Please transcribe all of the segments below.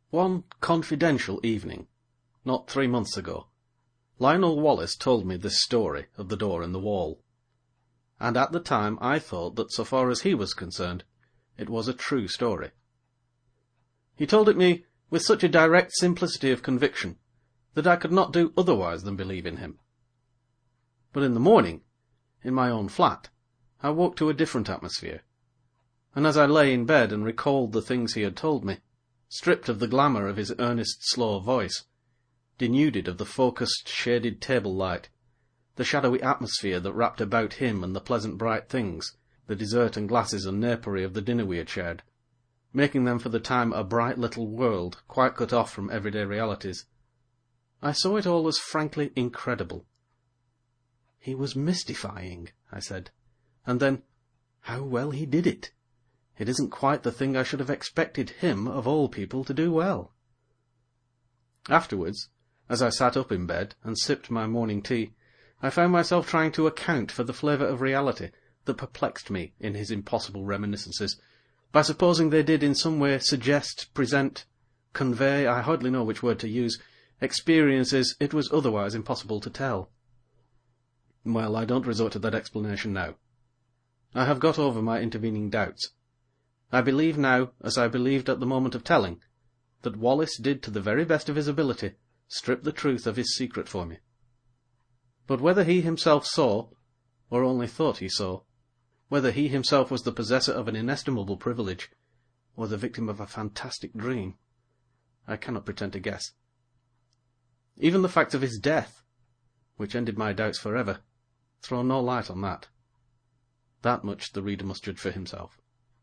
One confidential evening, not 3 months ago, Lionel Wallace told me this story of the door in the wall. And at the time I thought that so far as he was concerned, it was a true story. He told it me with such a direct simplicity of conviction that I could not do otherwise than believe in him. But in the morning, in my own flat, I woke to a different atmosphere, and as I lay in bed and recalled the things he had told me, stripped of the glamour of his earnest, slow voice, denuded of the focused, shaded table light, the shadowy atmosphere that wrapped about him and the pleasant bright things, the dessert and glasses and napery of the dinner we had shared, making them for the time a bright little world, quite cut off from everyday realities, I saw it all as frankly incredible. "He was mystifying," I said, and then, "How well he did it! It isn't quite the thing I should have expected him, of all people, to do well." Afterwards, as I sat up in bed and sipped my morning tea, I found myself trying to account for the flavour of reality that perplexed me in his impossible reminiscences, by supposing they did in some way suggest, present, convey, I hardly know which word to use, experiences it was otherwise impossible to tell. Well, I don't resort to that explanation now. I have got over my intervening doubts. I believe now, as I believed at the moment of telling, that Wallace did to the very best of his ability strip the truth of his secret for me. But whether he himself saw, or only thought he saw, whether he himself was the possessor of an inestimable privilege, or the victim of a fantastic dream, I cannot pretend to guess. Even the fact of his death, which ended my doubts forever, throw no light on that. That much the reader must judge for himself.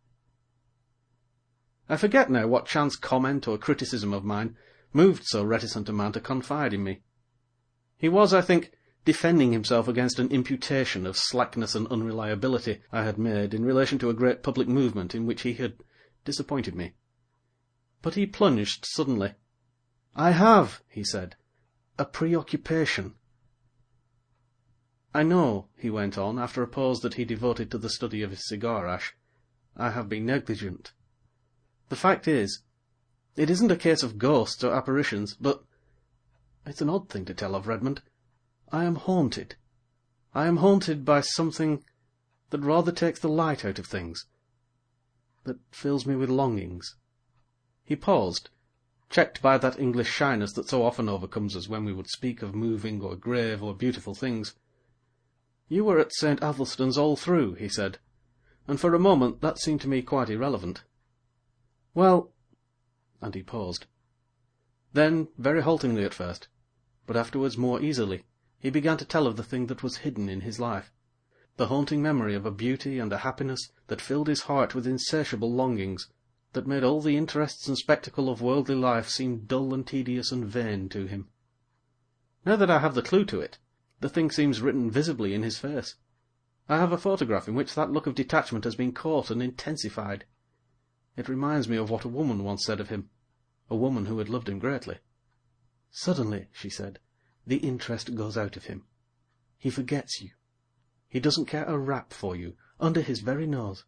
I forget now what chance comment or criticism of mine moved so reticent a man to confide in me. He was, I think, defending himself against an imputation of slackness and unreliability I had made in relation to a great public movement in which he had disappointed me. But he plunged suddenly. "I have," he said, "a preoccupation." "I know," he went on, after a pause that he devoted to the study of his cigar-ash, "I have been negligent. The fact is, it isn't a case of ghosts or apparitions, but it's an odd thing to tell of, Redmond. I am haunted. I am haunted by something that rather takes the light out of things, that fills me with longings." He paused, checked by that English shyness that so often overcomes us when we would speak of moving or grave or beautiful things. "You were at St. Athelstan's all through," he said, "and for a moment that seemed to me quite irrelevant. Well—" and he paused. Then, very haltingly at first, but afterwards more easily, he began to tell of the thing that was hidden in his life, the haunting memory of a beauty and a happiness that filled his heart with insatiable longings, that made all the interests and spectacle of worldly life seem dull and tedious and vain to him. Now that I have the clue to it, the thing seems written visibly in his face. I have a photograph in which that look of detachment has been caught and intensified. It reminds me of what a woman once said of him, a woman who had loved him greatly. "Suddenly," she said, "the interest goes out of him. He forgets you. He doesn't care a rap for you, under his very nose."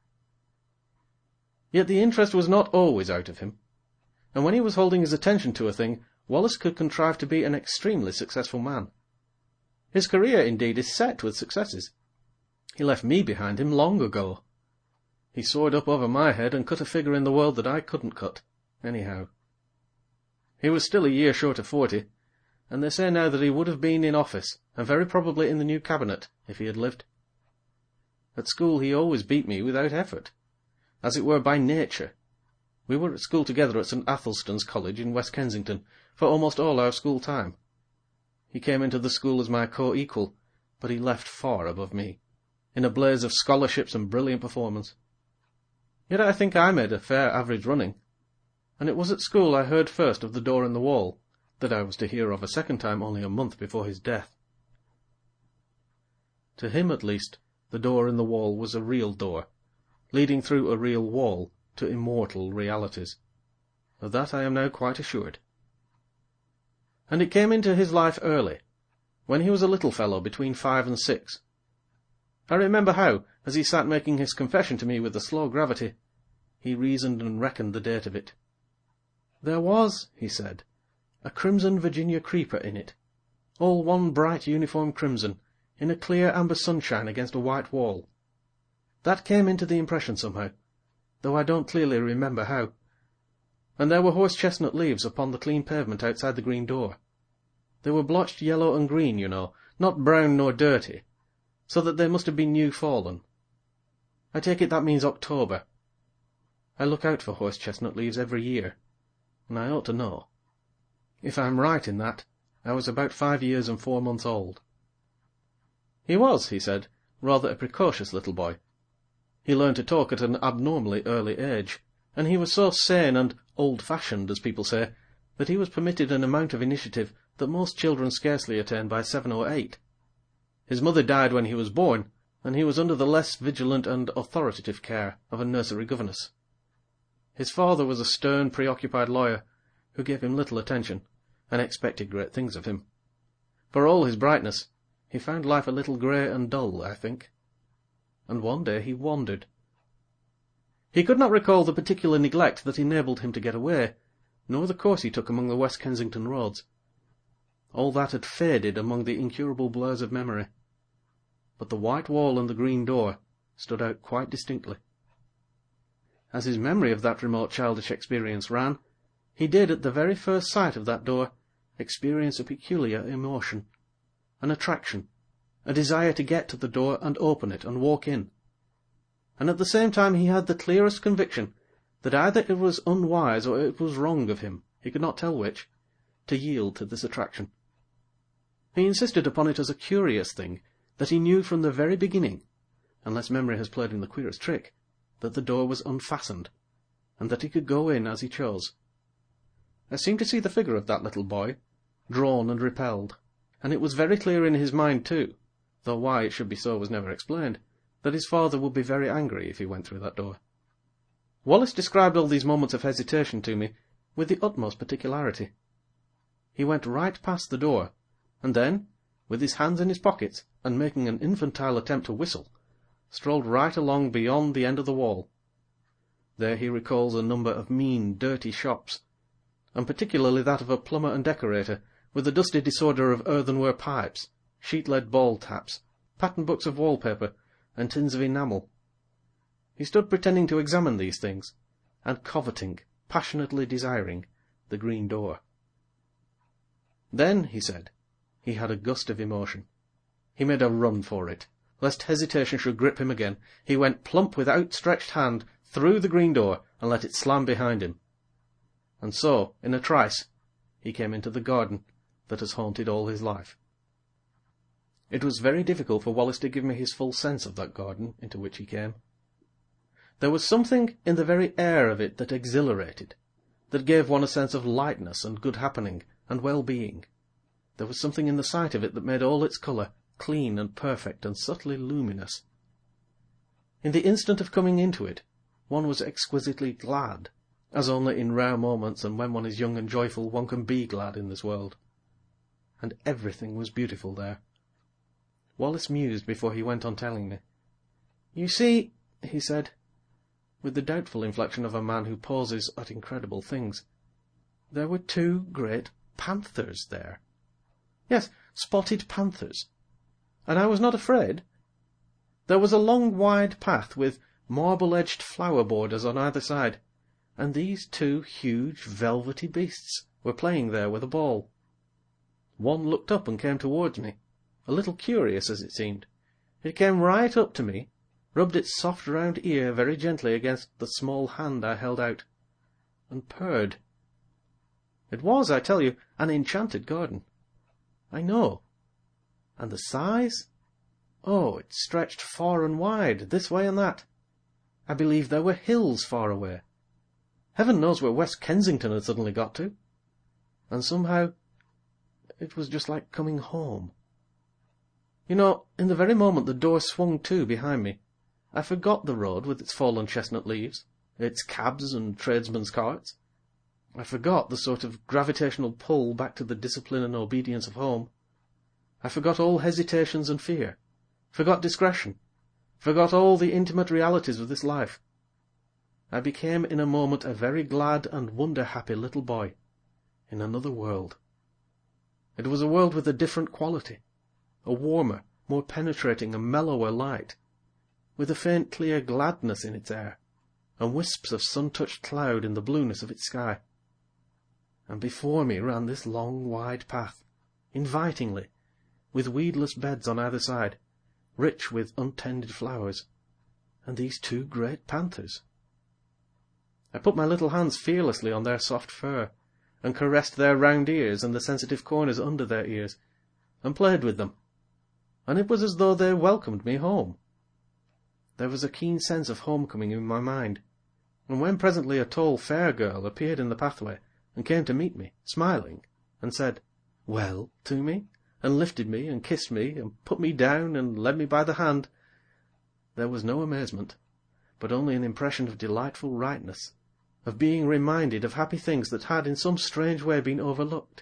Yet the interest was not always out of him, and when he was holding his attention to a thing, Wallace could contrive to be an extremely successful man. His career, indeed, is set with successes. He left me behind him long ago. He soared up over my head and cut a figure in the world that I couldn't cut, anyhow. He was still a year short of 40, and they say now that he would have been in office, and very probably in the new cabinet, if he had lived. At school he always beat me without effort, as it were by nature. We were at school together at St. Athelstan's College in West Kensington for almost all our school time. He came into the school as my co-equal, but he left far above me, in a blaze of scholarships and brilliant performance. Yet I think I made a fair average running, and it was at school I heard first of the door in the wall, that I was to hear of a second time only a month before his death. To him, at least, the door in the wall was a real door, leading through a real wall to immortal realities. Of that I am now quite assured. And it came into his life early, when he was a little fellow between 5 and 6. I remember how, as he sat making his confession to me with a slow gravity, he reasoned and reckoned the date of it. There was, he said, a crimson Virginia creeper in it, all one bright uniform crimson, in a clear amber sunshine against a white wall. That came into the impression somehow, though I don't clearly remember how. And there were horse-chestnut leaves upon the clean pavement outside the green door. They were blotched yellow and green, you know, not brown nor dirty, so that they must have been new fallen. I take it that means October. I look out for horse-chestnut leaves every year, and I ought to know. If I'm right in that, I was about 5 years and 4 months old. He was, he said, rather a precocious little boy. He learned to talk at an abnormally early age, and he was so sane and old-fashioned, as people say, that he was permitted an amount of initiative that most children scarcely attain by 7 or 8. His mother died when he was born, and he was under the less vigilant and authoritative care of a nursery governess. His father was a stern, preoccupied lawyer, who gave him little attention, and expected great things of him. For all his brightness, he found life a little grey and dull, I think. And one day he wandered. He could not recall the particular neglect that enabled him to get away, nor the course he took among the West Kensington roads. All that had faded among the incurable blurs of memory. But the white wall and the green door stood out quite distinctly. As his memory of that remote childish experience ran, he did, at the very first sight of that door, experience a peculiar emotion, an attraction, a desire to get to the door and open it and walk in. And at the same time he had the clearest conviction that either it was unwise or it was wrong of him, he could not tell which, to yield to this attraction. He insisted upon it as a curious thing that he knew from the very beginning, unless memory has played him the queerest trick, that the door was unfastened, and that he could go in as he chose. I seemed to see the figure of that little boy, drawn and repelled, and it was very clear in his mind too, though why it should be so was never explained, that his father would be very angry if he went through that door. Wallace described all these moments of hesitation to me with the utmost particularity. He went right past the door, and then, with his hands in his pockets, and making an infantile attempt to whistle, strolled right along beyond the end of the wall. There he recalls a number of mean, dirty shops, and particularly that of a plumber and decorator, with a dusty disorder of earthenware pipes, sheet-lead ball taps, pattern books of wallpaper, and tins of enamel. He stood pretending to examine these things, and coveting, passionately desiring, the green door. Then, he said, he had a gust of emotion. He made a run for it. Lest hesitation should grip him again, he went plump with outstretched hand through the green door and let it slam behind him. And so, in a trice, he came into the garden that has haunted all his life. It was very difficult for Wallace to give me his full sense of that garden into which he came. There was something in the very air of it that exhilarated, that gave one a sense of lightness and good happening and well-being. There was something in the sight of it that made all its colour clean and perfect and subtly luminous. In the instant of coming into it, one was exquisitely glad, as only in rare moments and when one is young and joyful one can be glad in this world. And everything was beautiful there. Wallace mused before he went on telling me. "You see," he said, with the doubtful inflection of a man who pauses at incredible things, "there were 2 great panthers there. Yes, spotted panthers. And I was not afraid. There was a long wide path with marble-edged flower borders on either side, and these 2 huge velvety beasts were playing there with a ball. One looked up and came towards me, a little curious as it seemed. It came right up to me, rubbed its soft round ear very gently against the small hand I held out, and purred. It was, I tell you, an enchanted garden. I know. And the size? Oh, it stretched far and wide, this way and that. I believe there were hills far away. Heaven knows where West Kensington had suddenly got to. And somehow it was just like coming home. You know, in the very moment the door swung to behind me, I forgot the road with its fallen chestnut leaves, its cabs and tradesmen's carts. I forgot the sort of gravitational pull back to the discipline and obedience of home. I forgot all hesitations and fear, forgot discretion, forgot all the intimate realities of this life. I became in a moment a very glad and wonder-happy little boy, in another world. It was a world with a different quality, a warmer, more penetrating and mellower light, with a faint clear gladness in its air, and wisps of sun-touched cloud in the blueness of its sky. And before me ran this long wide path, invitingly, with weedless beds on either side, rich with untended flowers, and these two great panthers. I put my little hands fearlessly on their soft fur, and caressed their round ears and the sensitive corners under their ears, and played with them, and it was as though they welcomed me home. There was a keen sense of homecoming in my mind, and when presently a tall, fair girl appeared in the pathway, and came to meet me, smiling, and said, "Well," to me, and lifted me, and kissed me, and put me down, and led me by the hand, there was no amazement, but only an impression of delightful rightness, of being reminded of happy things that had in some strange way been overlooked.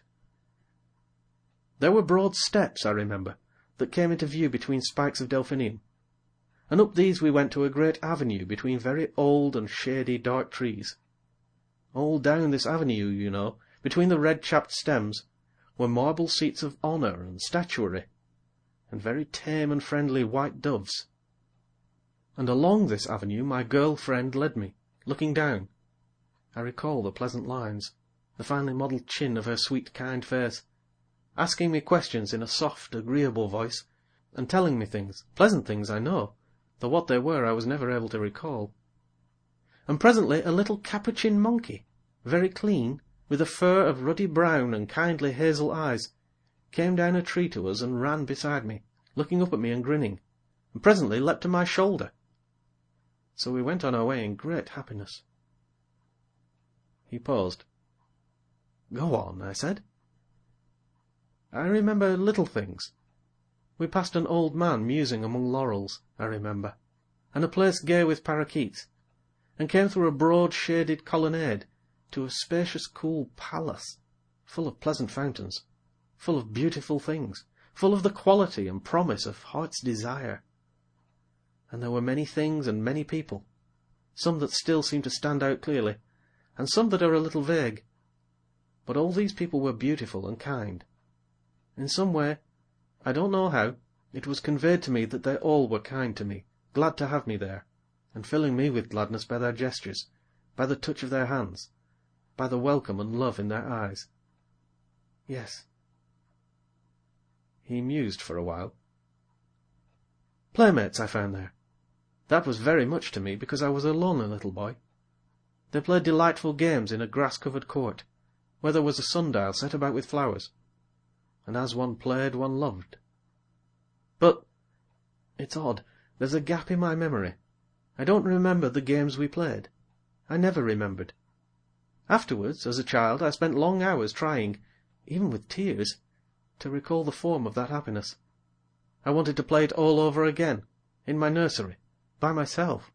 There were broad steps, I remember, that came into view between spikes of delphinium, and up these we went to a great avenue between very old and shady dark trees. All down this avenue, you know, between the red-chapped stems, were marble seats of honour and statuary, and very tame and friendly white doves. And along this avenue my girl friend led me, looking down. I recall the pleasant lines, the finely modelled chin of her sweet, kind face, asking me questions in a soft, agreeable voice, and telling me things, pleasant things, I know, though what they were I was never able to recall. And presently a little capuchin monkey, very clean, with a fur of ruddy brown and kindly hazel eyes, came down a tree to us and ran beside me, looking up at me and grinning, and presently leapt to my shoulder. So we went on our way in great happiness. He paused. "Go on," I said. "I remember little things. We passed an old man musing among laurels, I remember, and a place gay with parakeets, and came through a broad shaded colonnade to a spacious cool palace, full of pleasant fountains, full of beautiful things, full of the quality and promise of heart's desire. And there were many things and many people, some that still seem to stand out clearly, and some that are a little vague. But all these people were beautiful and kind. In some way, I don't know how, it was conveyed to me that they all were kind to me, glad to have me there, and filling me with gladness by their gestures, by the touch of their hands, by the welcome and love in their eyes. Yes." He mused for a while. "Playmates I found there. That was very much to me, because I was a lonely little boy. They played delightful games in a grass-covered court, where there was a sundial set about with flowers, and as one played one loved. But it's odd, there's a gap in my memory. I don't remember the games we played. I never remembered. Afterwards, as a child, I spent long hours trying, even with tears, to recall the form of that happiness. I wanted to play it all over again, in my nursery, by myself.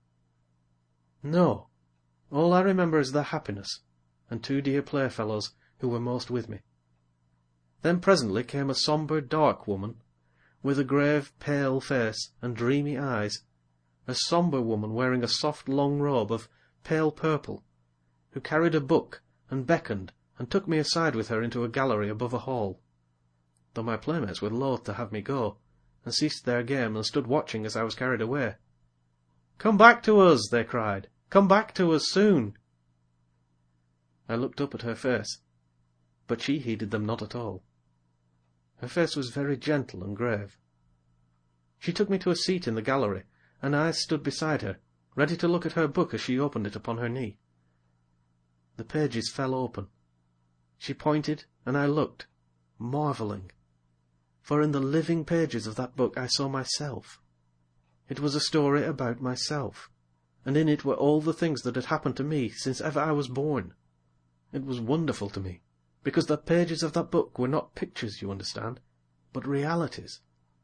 No, all I remember is the happiness, and two dear playfellows who were most with me. Then presently came a sombre, dark woman, with a grave, pale face and dreamy eyes, a sombre woman wearing a soft long robe of pale purple, who carried a book and beckoned and took me aside with her into a gallery above a hall, though my playmates were loath to have me go, and ceased their game and stood watching as I was carried away. "Come back to us," they cried. "Come back to us soon." I looked up at her face, but she heeded them not at all. Her face was very gentle and grave. She took me to a seat in the gallery, and I stood beside her, ready to look at her book as she opened it upon her knee. The pages fell open. She pointed, and I looked, marvelling, for in the living pages of that book I saw myself. It was a story about myself, and in it were all the things that had happened to me since ever I was born. It was wonderful to me, because the pages of that book were not pictures, you understand, but realities.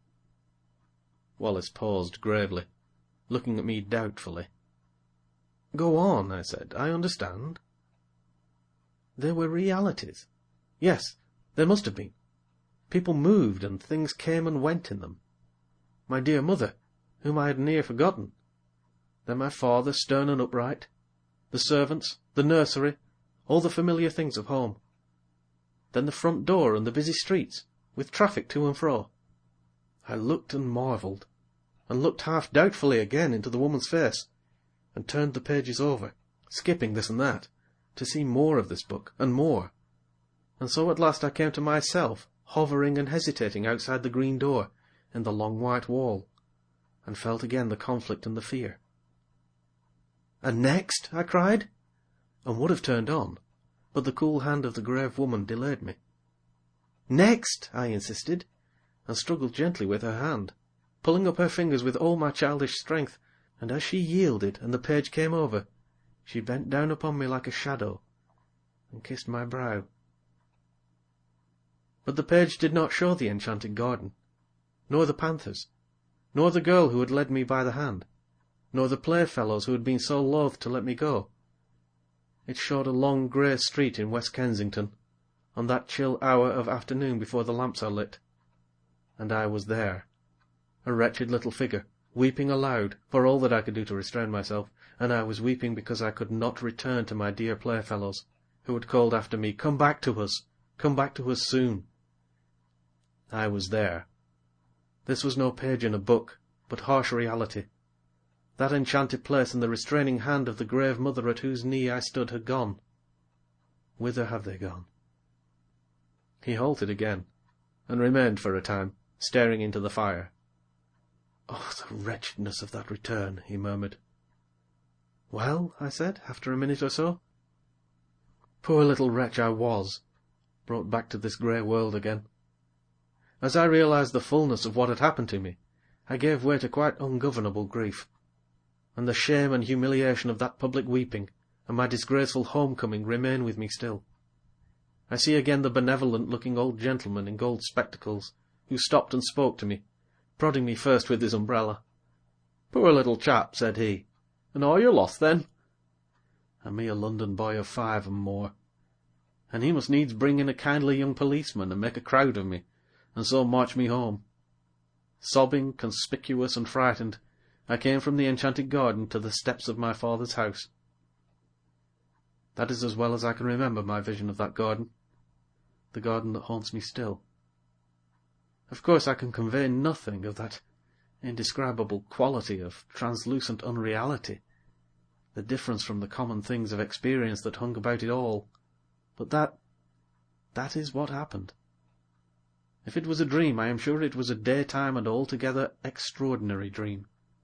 Wallace paused gravely, looking at me doubtfully. "Go on," I said. "I understand." "They were realities. Yes, they must have been. People moved, and things came and went in them. My dear mother, whom I had near forgotten. Then my father, stern and upright. The servants, the nursery, all the familiar things of home. Then the front door and the busy streets, with traffic to and fro. I looked and marvelled, and looked half doubtfully again into the woman's face, and turned the pages over, skipping this and that, to see more of this book, and more. And so at last I came to myself, hovering and hesitating outside the green door, in the long white wall, and felt again the conflict and the fear. "And next?" I cried, and would have turned on, but the cool hand of the grave woman delayed me. "Next!" I insisted, and struggled gently with her hand, pulling up her fingers with all my childish strength, and as she yielded and the page came over, she bent down upon me like a shadow, and kissed my brow. But the page did not show the enchanted garden, nor the panthers, nor the girl who had led me by the hand, nor the playfellows who had been so loath to let me go. It showed a long grey street in West Kensington, on that chill hour of afternoon before the lamps are lit, and I was there, a wretched little figure, weeping aloud, for all that I could do to restrain myself, and I was weeping because I could not return to my dear playfellows, who had called after me, "Come back to us! Come back to us soon!" I was there. This was no page in a book, but harsh reality. That enchanted place and the restraining hand of the grave mother at whose knee I stood had gone. Whither have they gone? He halted again, and remained for a time, staring into the fire. "Oh, the wretchedness of that return," he murmured. "Well?" I said, after a minute or so. Poor little wretch I was, brought back to this grey world again. As I realized the fullness of what had happened to me, I gave way to quite ungovernable grief, and the shame and humiliation of that public weeping and my disgraceful home-coming remain with me still. I see again the benevolent-looking old gentleman in gold spectacles, who stopped and spoke to me, prodding me first with his umbrella. "Poor little chap," said he, "and are you lost, then?" And me a London boy of 5 and more. And he must needs bring in a kindly young policeman and make a crowd of me, and so march me home. Sobbing, conspicuous and frightened, I came from the enchanted garden to the steps of my father's house. That is as well as I can remember my vision of that garden, the garden that haunts me still. Of course I can convey nothing of that indescribable quality of translucent unreality, the difference from the common things of experience that hung about it all, but that is what happened. If it was a dream, I am sure it was a daytime and altogether extraordinary dream.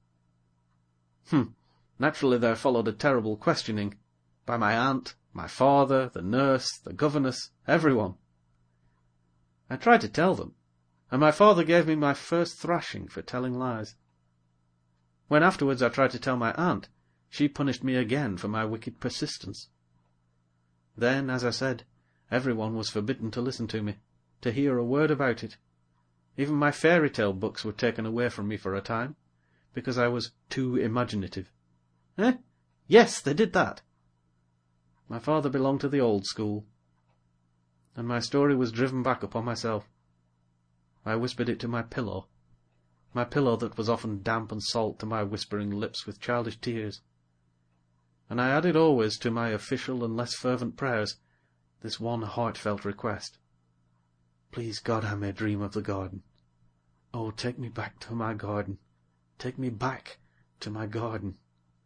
Naturally there followed a terrible questioning, by my aunt, my father, the nurse, the governess, everyone. I tried to tell them, and my father gave me my first thrashing for telling lies. When afterwards I tried to tell my aunt, she punished me again for my wicked persistence. Then, as I said, everyone was forbidden to listen to me, to hear a word about it. Even my fairy-tale books were taken away from me for a time, because I was too imaginative. Yes, they did that. My father belonged to the old school, and my story was driven back upon myself. I whispered it to my pillow that was often damp and salt to my whispering lips with childish tears. And I added always to my official and less fervent prayers this one heartfelt request. Please God, I may dream of the garden. Oh, take me back to my garden. Take me back to my garden.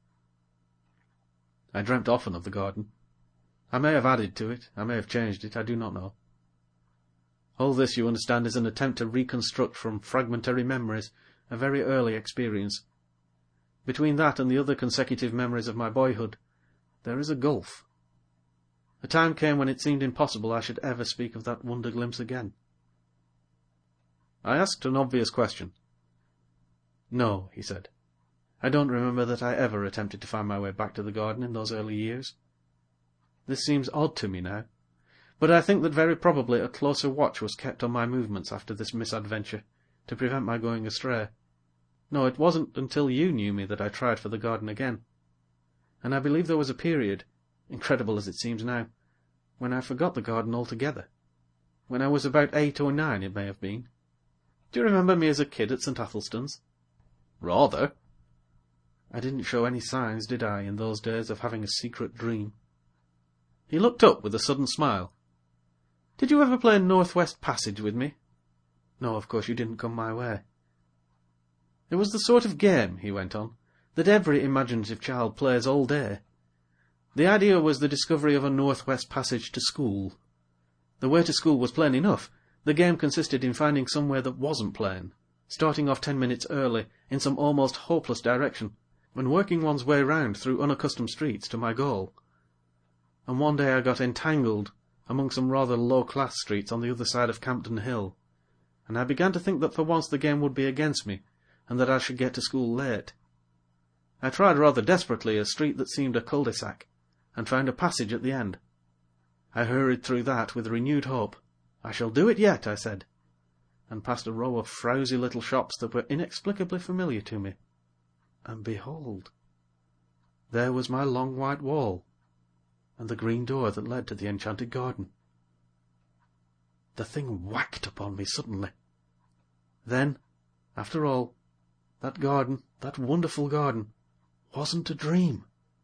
I dreamt often of the garden. I may have added to it, I may have changed it, I do not know. All this, you understand, is an attempt to reconstruct from fragmentary memories a very early experience. Between that and the other consecutive memories of my boyhood, there is a gulf. A time came when it seemed impossible I should ever speak of that wonder glimpse again. I asked an obvious question. No, he said. I don't remember that I ever attempted to find my way back to the garden in those early years. This seems odd to me now, but I think that very probably a closer watch was kept on my movements after this misadventure, to prevent my going astray. No, it wasn't until you knew me that I tried for the garden again. And I believe there was a period, incredible as it seems now, when I forgot the garden altogether. When I was about 8 or 9, it may have been. Do you remember me as a kid at St. Athelstan's? Rather. I didn't show any signs, did I, in those days, of having a secret dream? He looked up with a sudden smile. Did you ever play Northwest Passage with me? No, of course you didn't come my way. It was the sort of game, he went on, that every imaginative child plays all day. The idea was the discovery of a Northwest Passage to school. The way to school was plain enough. The game consisted in finding somewhere that wasn't plain, starting off 10 minutes early in some almost hopeless direction, and working one's way round through unaccustomed streets to my goal. And one day I got entangled among some rather low-class streets on the other side of Campden Hill, and I began to think that for once the game would be against me, and that I should get to school late. I tried rather desperately a street that seemed a cul-de-sac, and found a passage at the end. I hurried through that with renewed hope. I shall do it yet, I said, and past a row of frowsy little shops that were inexplicably familiar to me. And behold, there was my long white wall, and the green door that led to the enchanted garden. The thing whacked upon me suddenly. Then, after all, that garden, that wonderful garden, wasn't a dream.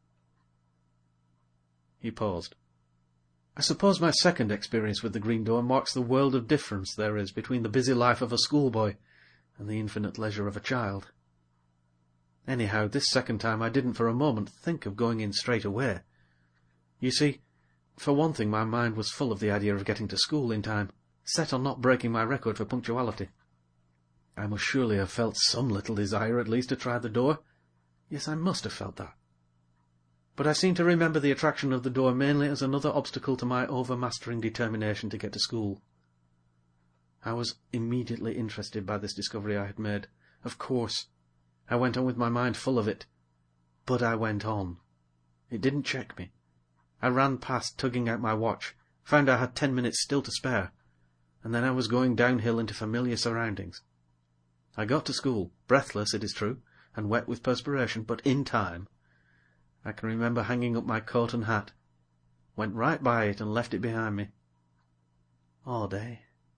He paused. I suppose my second experience with the green door marks the world of difference there is between the busy life of a schoolboy and the infinite leisure of a child. Anyhow, this second time I didn't for a moment think of going in straight away. You see, for one thing, my mind was full of the idea of getting to school in time, set on not breaking my record for punctuality. I must surely have felt some little desire at least to try the door. Yes, I must have felt that. But I seem to remember the attraction of the door mainly as another obstacle to my overmastering determination to get to school. I was immediately interested by this discovery I had made. Of course, I went on with my mind full of it. But I went on. It didn't check me. I ran past, tugging out my watch, found I had 10 minutes still to spare, and then I was going downhill into familiar surroundings. I got to school, breathless, it is true, and wet with perspiration, but in time. I can remember hanging up my coat and hat, went right by it and left it behind me. All day.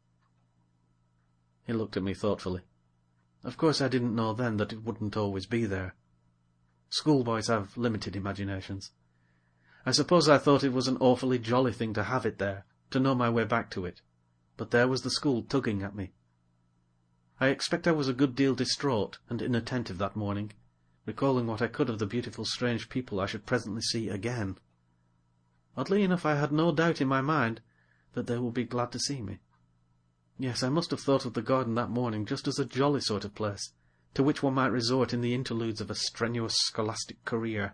He looked at me thoughtfully. Of course I didn't know then that it wouldn't always be there. Schoolboys have limited imaginations. I suppose I thought it was an awfully jolly thing to have it there, to know my way back to it, but there was the school tugging at me. I expect I was a good deal distraught and inattentive that morning, recalling what I could of the beautiful strange people I should presently see again. Oddly enough, I had no doubt in my mind that they would be glad to see me. Yes, I must have thought of the garden that morning just as a jolly sort of place, to which one might resort in the interludes of a strenuous scholastic career.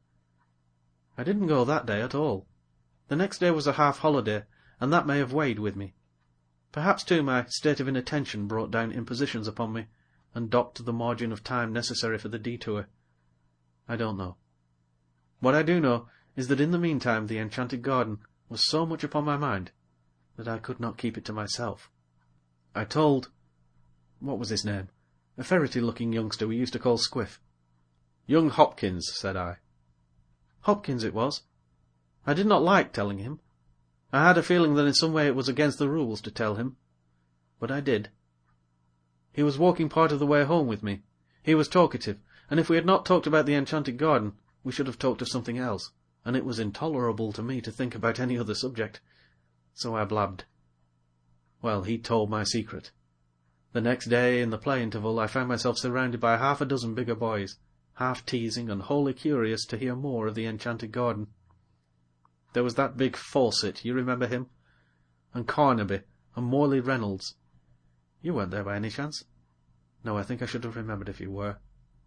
I didn't go that day at all. The next day was a half-holiday, and that may have weighed with me. Perhaps, too, my state of inattention brought down impositions upon me, and docked the margin of time necessary for the detour. I don't know. What I do know is that in the meantime the enchanted garden was so much upon my mind that I could not keep it to myself. I told... what was his name? A ferrety-looking youngster we used to call Squiff. Young Hopkins, said I. Hopkins it was. I did not like telling him. I had a feeling that in some way it was against the rules to tell him. But I did. He was walking part of the way home with me. He was talkative, and if we had not talked about the enchanted garden, we should have talked of something else, and it was intolerable to me to think about any other subject. So I blabbed. Well, he told my secret. The next day, in the play interval, I found myself surrounded by half a dozen bigger boys, half teasing and wholly curious to hear more of the enchanted garden. There was that big Fawcett, you remember him? And Carnaby, and Morley Reynolds. You weren't there by any chance? No, I think I should have remembered if you were.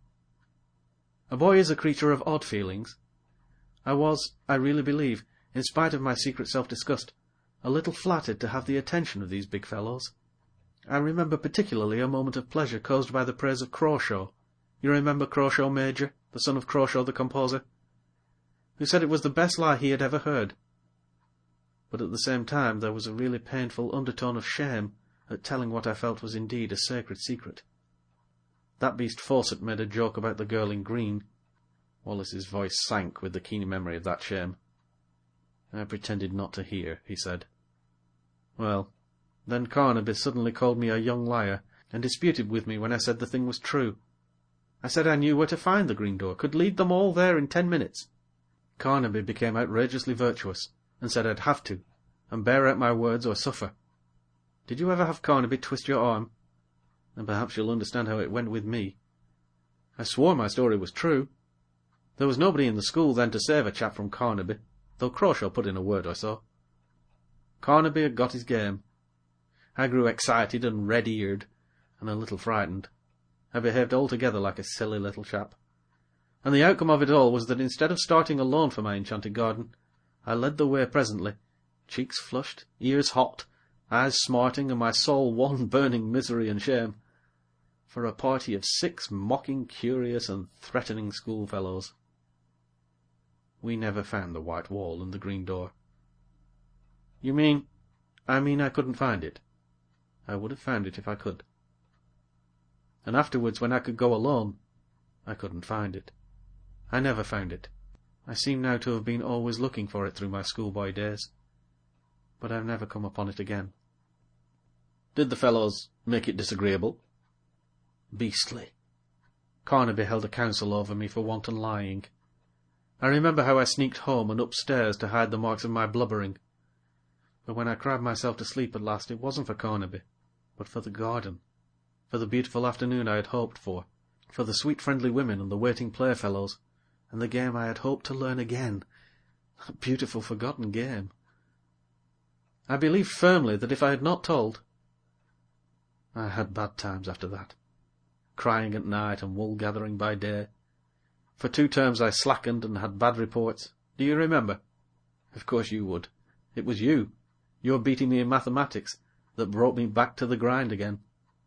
A boy is a creature of odd feelings. I was, I really believe, in spite of my secret self-disgust, a little flattered to have the attention of these big fellows. I remember particularly a moment of pleasure caused by the praise of Crawshaw. You remember Crawshaw Major, the son of Crawshaw the composer, who said it was the best lie he had ever heard. But at the same time there was a really painful undertone of shame at telling what I felt was indeed a sacred secret. That beast Fawcett made a joke about the girl in green. Wallace's voice sank with the keen memory of that shame. I pretended not to hear, he said. Well, then Carnaby suddenly called me a young liar, and disputed with me when I said the thing was true. I said I knew where to find the green door, could lead them all there in 10 minutes. Carnaby became outrageously virtuous, and said I'd have to, and bear out my words or suffer. Did you ever have Carnaby twist your arm? And perhaps you'll understand how it went with me. I swore my story was true. There was nobody in the school then to save a chap from Carnaby, though Crawshaw put in a word or so. Carnaby had got his game. I grew excited and red-eared, and a little frightened. I behaved altogether like a silly little chap. And the outcome of it all was that instead of starting alone for my enchanted garden, I led the way presently, cheeks flushed, ears hot, eyes smarting, and my soul one burning misery and shame, for a party of 6 mocking, curious, and threatening schoolfellows. We never found the white wall and the green door. You mean? I mean I couldn't find it. I would have found it if I could. And afterwards, when I could go alone, I couldn't find it. I never found it. I seem now to have been always looking for it through my schoolboy days. But I've never come upon it again. Did the fellows make it disagreeable? Beastly. Carnaby held a council over me for wanton lying. I remember how I sneaked home and upstairs to hide the marks of my blubbering. But when I cried myself to sleep at last, it wasn't for Carnaby, but for the garden, for the beautiful afternoon I had hoped for the sweet friendly women and the waiting playfellows, and the game I had hoped to learn again, that beautiful forgotten game. I believed firmly that if I had not told... I had bad times after that, crying at night and wool-gathering by day. For 2 terms I slackened and had bad reports. Do you remember? Of course you would. It was you, your beating me in mathematics, that brought me back to the grind again.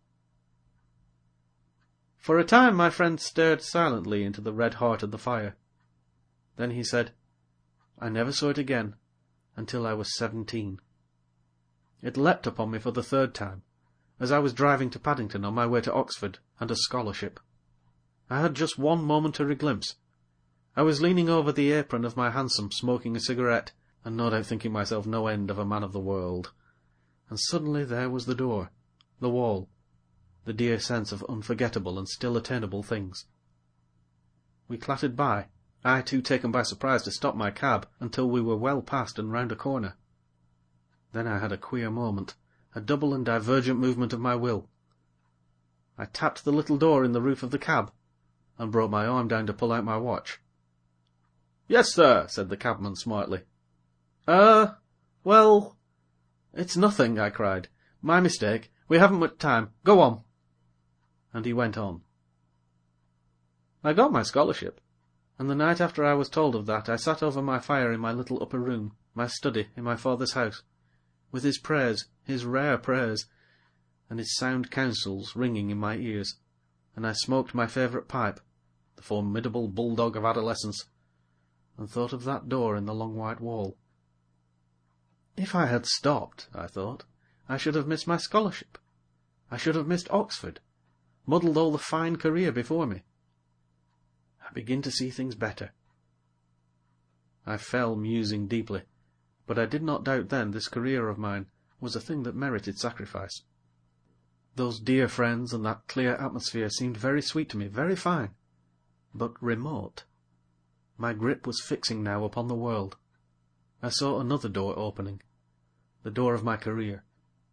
For a time my friend stared silently into the red heart of the fire. Then he said, I never saw it again until I was 17. It leapt upon me for the 3rd time, as I was driving to Paddington on my way to Oxford and a scholarship. I had just one momentary glimpse. I was leaning over the apron of my hansom, smoking a cigarette, and no doubt thinking myself no end of a man of the world. And suddenly there was the door, the wall, the dear sense of unforgettable and still attainable things. We clattered by, I too taken by surprise to stop my cab until we were well past and round a corner. Then I had a queer moment, a double and divergent movement of my will. I tapped the little door in the roof of the cab, and brought my arm down to pull out my watch. "Yes, sir," said the cabman smartly. Well, it's nothing," I cried. "My mistake. We haven't much time. Go on." And he went on. I got my scholarship, and the night after I was told of that I sat over my fire in my little upper room, my study in my father's house, with his prayers, his rare prayers, and his sound counsels ringing in my ears, and I smoked my favourite pipe, the formidable bulldog of adolescence, and thought of that door in the long white wall. If I had stopped, I thought, I should have missed my scholarship. I should have missed Oxford, muddled all the fine career before me. I begin to see things better. I fell musing deeply, but I did not doubt then this career of mine was a thing that merited sacrifice. Those dear friends and that clear atmosphere seemed very sweet to me, very fine, but remote. My grip was fixing now upon the world. I saw another door opening, the door of my career.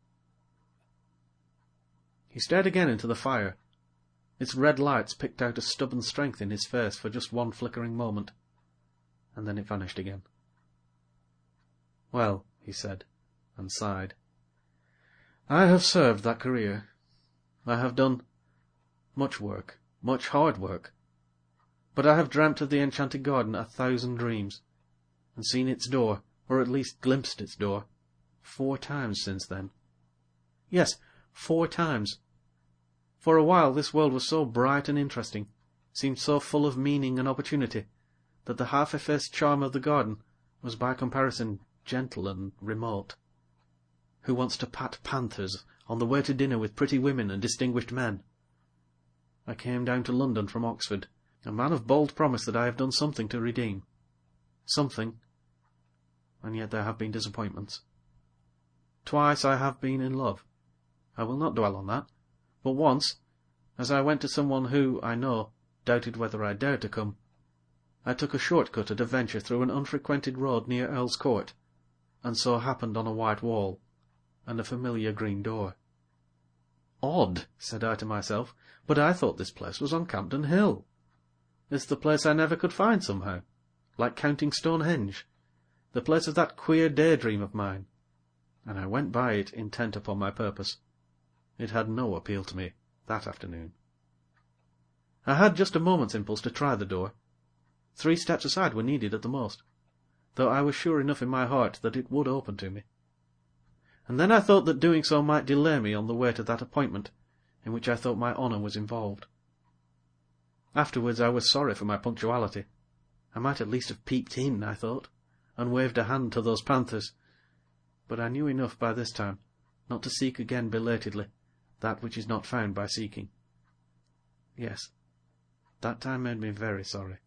He stared again into the fire. Its red lights picked out a stubborn strength in his face for just one flickering moment, and then it vanished again. "Well," he said, and sighed, "I have served that career. I have done much work, much hard work, but I have dreamt of the enchanted garden 1,000 dreams, and seen its door, or at least glimpsed its door, 4 times since then. Yes, 4 times. For a while this world was so bright and interesting, seemed so full of meaning and opportunity, that the half-effaced charm of the garden was by comparison gentle and remote. Who wants to pat panthers on the way to dinner with pretty women and distinguished men? I came down to London from Oxford, a man of bold promise that I have done something to redeem. Something, and yet there have been disappointments. Twice I have been in love. I will not dwell on that. But once, as I went to someone who, I know, doubted whether I dared to come, I took a short-cut at a venture through an unfrequented road near Earl's Court, and so happened on a white wall, and a familiar green door. "Odd," said I to myself, "but I thought this place was on Campden Hill. It's the place I never could find somehow, like counting Stonehenge, the place of that queer daydream of mine." And I went by it intent upon my purpose. It had no appeal to me that afternoon. I had just a moment's impulse to try the door. 3 steps aside were needed at the most, though I was sure enough in my heart that it would open to me. And then I thought that doing so might delay me on the way to that appointment, in which I thought my honour was involved. Afterwards I was sorry for my punctuality. I might at least have peeped in, I thought, and waved a hand to those panthers, but I knew enough by this time not to seek again belatedly that which is not found by seeking. Yes, that time made me very sorry.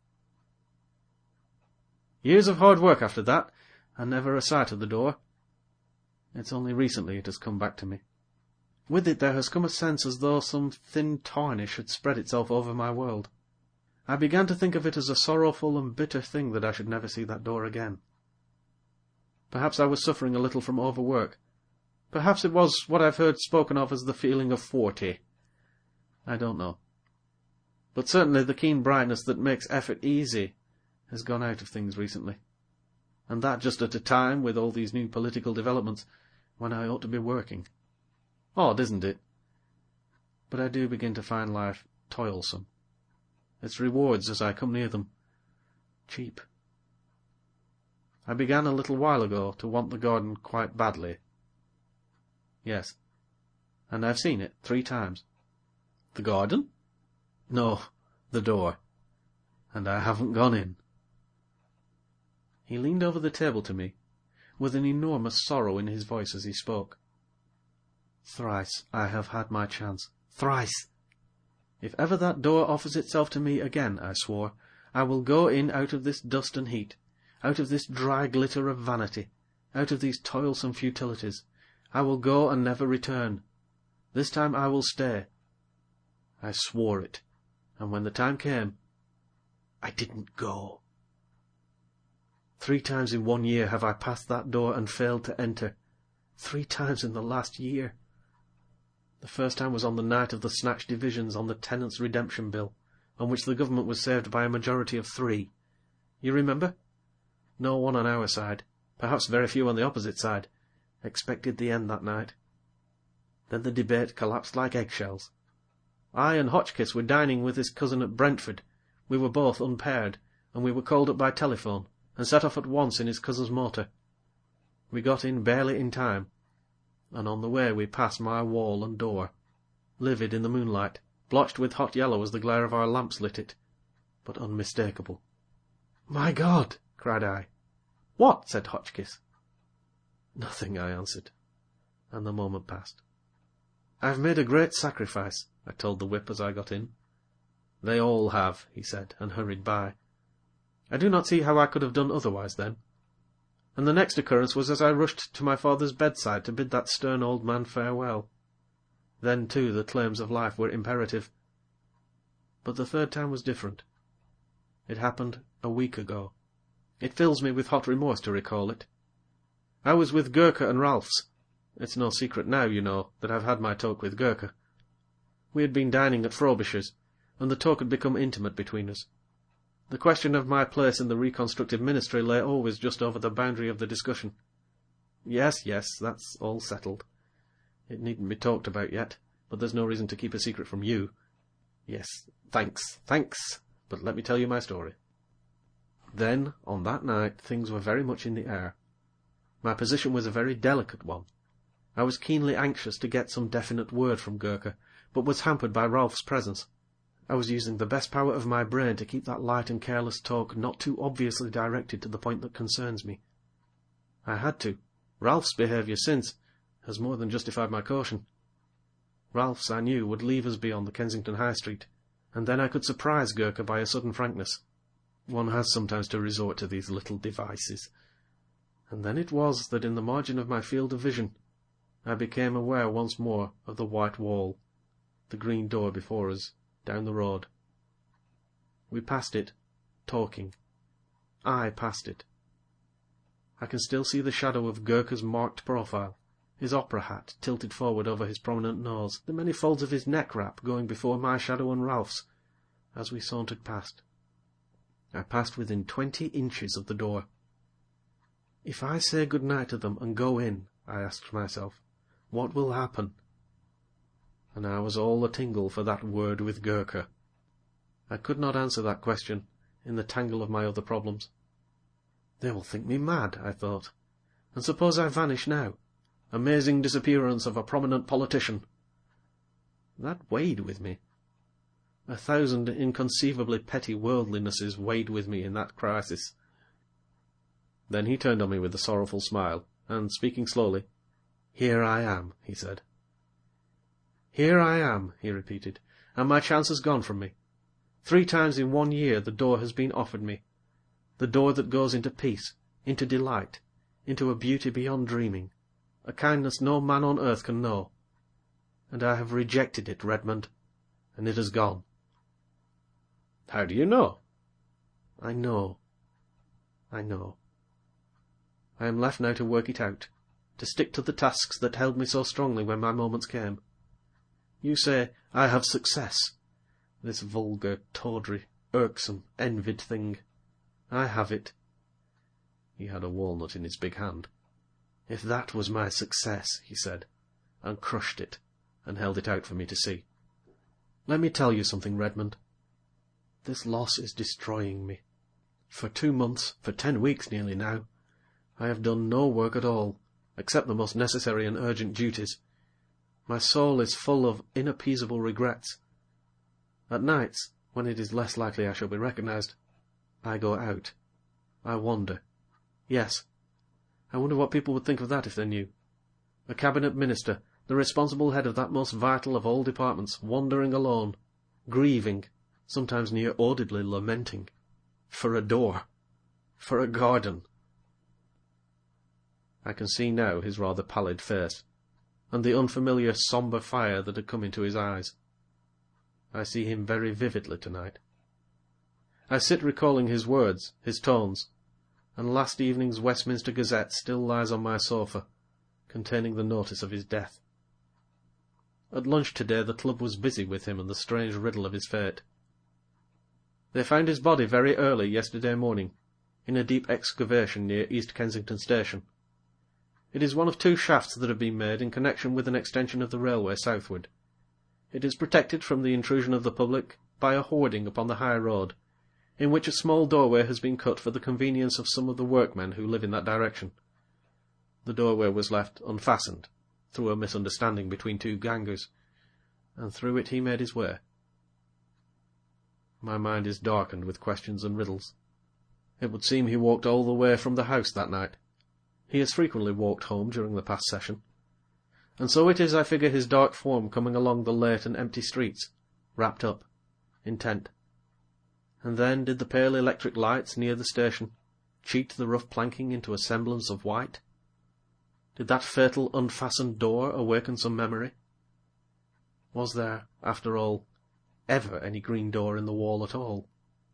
Years of hard work after that, and never a sight of the door. It's only recently it has come back to me. With it there has come a sense as though some thin tarnish had spread itself over my world. I began to think of it as a sorrowful and bitter thing that I should never see that door again. Perhaps I was suffering a little from overwork. Perhaps it was what I've heard spoken of as the feeling of 40. I don't know. But certainly the keen brightness that makes effort easy has gone out of things recently, and that just at a time, with all these new political developments, when I ought to be working. Odd, isn't it? But I do begin to find life toilsome. Its rewards, as I come near them, cheap. I began a little while ago to want the garden quite badly. Yes, and I've seen it 3 times. The garden? No, the door. And I haven't gone in. He leaned over the table to me, with an enormous sorrow in his voice as he spoke. Thrice I have had my chance. Thrice! If ever that door offers itself to me again, I swore, I will go in out of this dust and heat, out of this dry glitter of vanity, out of these toilsome futilities. I will go and never return. This time I will stay. I swore it, and when the time came, I didn't go. 3 times in 1 year have I passed that door and failed to enter. 3 times in the last year. The first time was on the night of the snatch divisions on the Tenants' Redemption Bill, on which the government was saved by a majority of 3. You remember? No one on our side, perhaps very few on the opposite side, expected the end that night. Then the debate collapsed like eggshells. I and Hotchkiss were dining with his cousin at Brentford. We were both unpaired, and we were called up by telephone, and set off at once in his cousin's motor. We got in barely in time, and on the way we passed my wall and door, livid in the moonlight, blotched with hot yellow as the glare of our lamps lit it, but unmistakable. "My God!" cried I. "What?" said Hotchkiss. "Nothing," I answered, and the moment passed. "I've made a great sacrifice," I told the whip as I got in. "They all have," he said, and hurried by. I do not see how I could have done otherwise then. And the next occurrence was as I rushed to my father's bedside to bid that stern old man farewell. Then, too, the claims of life were imperative. But the 3rd time was different. It happened a week ago. It fills me with hot remorse to recall it. I was with Gurker and Ralphs. It's no secret now, you know, that I've had my talk with Gurker. We had been dining at Frobisher's, and the talk had become intimate between us. The question of my place in the reconstructive ministry lay always just over the boundary of the discussion. Yes, that's all settled. It needn't be talked about yet, but there's no reason to keep a secret from you. Yes, thanks, but let me tell you my story. Then, on that night, things were very much in the air. My position was a very delicate one. I was keenly anxious to get some definite word from Gurker, but was hampered by Ralph's presence. I was using the best power of my brain to keep that light and careless talk not too obviously directed to the point that concerns me. I had to. Ralph's behaviour since has more than justified my caution. Ralph's, I knew, would leave us beyond the Kensington High Street, and then I could surprise Gurker by a sudden frankness. One has sometimes to resort to these little devices. And then it was that in the margin of my field of vision I became aware once more of the white wall, the green door before us, down the road. We passed it, talking. I passed it. I can still see the shadow of Gurkha's marked profile, his opera hat tilted forward over his prominent nose, the many folds of his neck-wrap going before my shadow and Ralph's, as we sauntered past. I passed within 20 inches of the door. If I say good-night to them and go in, I asked myself, what will happen? And I was all a-tingle for that word with Gurkha. I could not answer that question in the tangle of my other problems. They will think me mad, I thought. And suppose I vanish now? Amazing disappearance of a prominent politician. That weighed with me. 1,000 inconceivably petty worldlinesses weighed with me in that crisis. Then he turned on me with a sorrowful smile, and, speaking slowly, "Here I am," he said. "Here I am," he repeated, "and my chance has gone from me. 3 times in 1 year the door has been offered me, the door that goes into peace, into delight, into a beauty beyond dreaming, a kindness no man on earth can know. And I have rejected it, Redmond, and it has gone." "How do you know?" "I know. I know. I am left now to work it out, to stick to the tasks that held me so strongly when my moments came. You say, I have success, this vulgar, tawdry, irksome, envied thing. I have it." He had a walnut in his big hand. "If that was my success," he said, and crushed it, and held it out for me to see. "Let me tell you something, Redmond. This loss is destroying me. For 2 months, for 10 weeks nearly now, I have done no work at all, except the most necessary and urgent duties. My soul is full of inappeasable regrets. At nights, when it is less likely I shall be recognized, I go out. I wander. Yes, I wonder what people would think of that if they knew. A cabinet minister, the responsible head of that most vital of all departments, wandering alone, grieving, sometimes near audibly lamenting, for a door, for a garden." I can see now his rather pallid face, and the unfamiliar sombre fire that had come into his eyes. I see him very vividly tonight. I sit recalling his words, his tones, and last evening's Westminster Gazette still lies on my sofa, containing the notice of his death. At lunch today the club was busy with him and the strange riddle of his fate. They found his body very early yesterday morning, in a deep excavation near East Kensington Station. It is one of 2 shafts that have been made in connection with an extension of the railway southward. It is protected from the intrusion of the public by a hoarding upon the high road, in which a small doorway has been cut for the convenience of some of the workmen who live in that direction. The doorway was left unfastened, through a misunderstanding between 2 gangers, and through it he made his way. My mind is darkened with questions and riddles. It would seem he walked all the way from the house that night. He has frequently walked home during the past session. And so it is I figure his dark form coming along the late and empty streets, wrapped up, intent. And then did the pale electric lights near the station cheat the rough planking into a semblance of white? Did that fatal unfastened door awaken some memory? Was there, after all, ever any green door in the wall at all?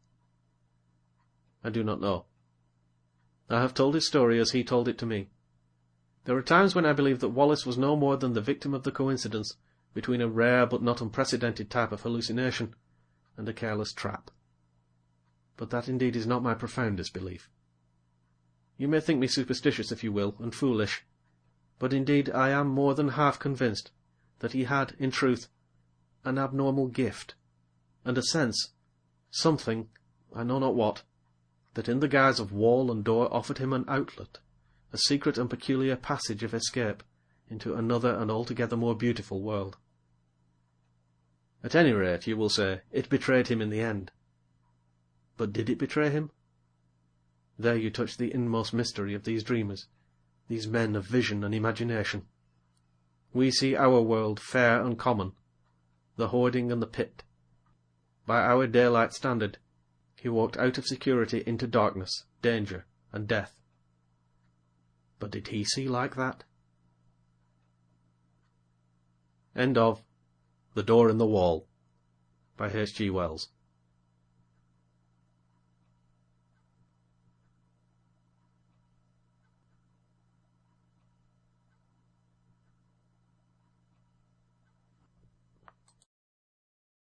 I do not know. I have told his story as he told it to me. There are times when I believe that Wallace was no more than the victim of the coincidence between a rare but not unprecedented type of hallucination and a careless trap. But that indeed is not my profoundest belief. You may think me superstitious if you will, and foolish, but indeed I am more than half convinced that he had, in truth, an abnormal gift, and a sense, something, I know not what, that in the guise of wall and door offered him an outlet, a secret and peculiar passage of escape into another and altogether more beautiful world. At any rate, you will say, it betrayed him in the end. But did it betray him? There you touch the inmost mystery of these dreamers, these men of vision and imagination. We see our world fair and common, the hoarding and the pit. By our daylight standard, he walked out of security into darkness, danger, and death. But did he see like that? End of The Door in the Wall by H. G. Wells.